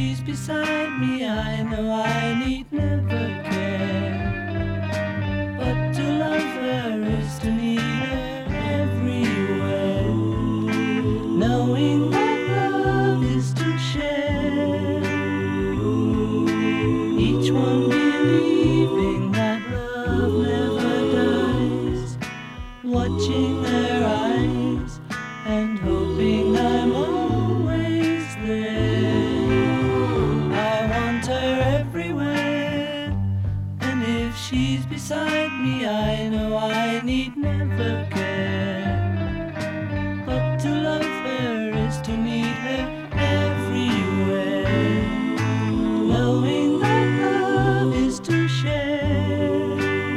she's beside me, I know I need never care. But to love her is to need her everywhere. Knowing that love is to share. Each one believing that love never dies. Watching her eyes and hoping I'm always there. I want her everywhere, and if she's beside me, I know I need never care. But to love her is to need her everywhere. Knowing that love is to share.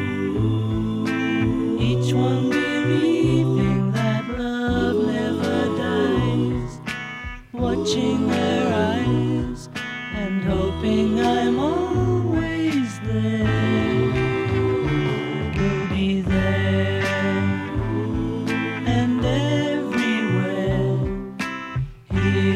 Each one believing that love never dies. Watching their eyes and hoping I'm always there. We'll be there and everywhere. Here